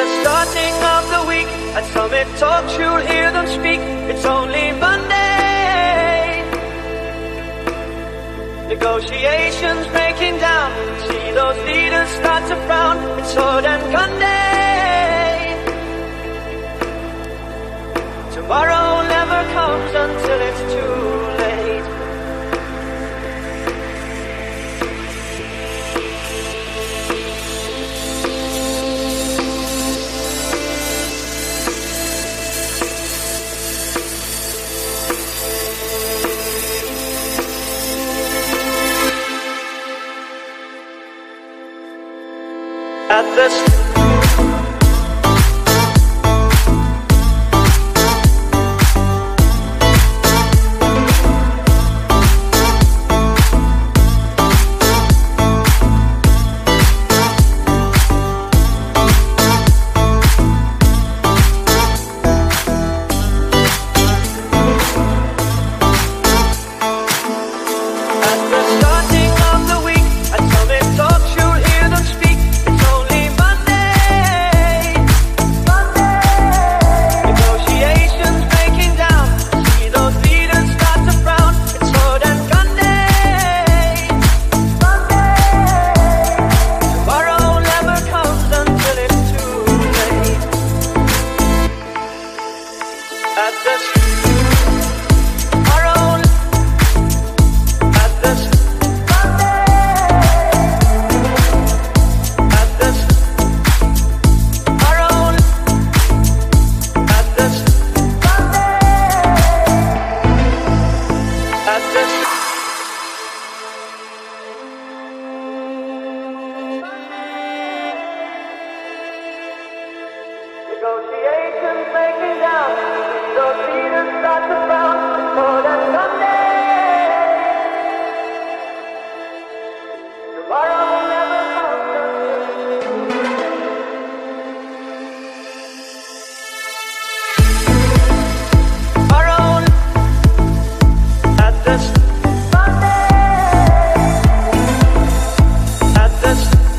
the starting of the week, at Summit Talks you'll hear them speak. It's only Monday. Negotiations breaking down, see those leaders start to frown. It's sword and gun day. Tomorrow never comes until it's too late. At this negotiations breaking down, those leaders start to frown. It's more than Sunday. Tomorrow will never come. Tomorrow at this Sunday. At this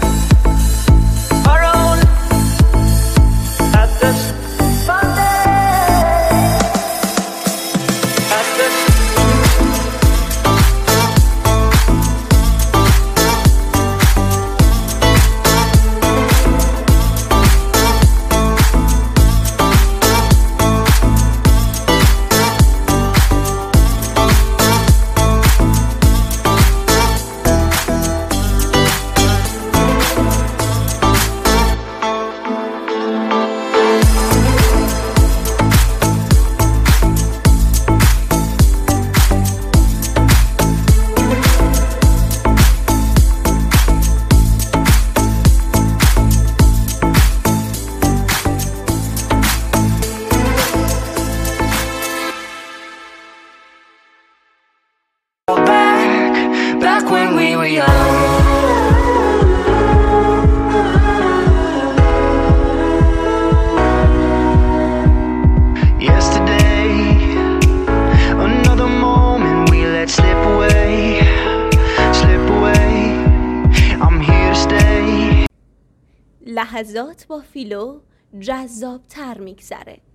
back when we were young. Yesterday, another moment we let slip away, slip away. I'm here to stay. لحظات با فیلو جذاب تر میگذره.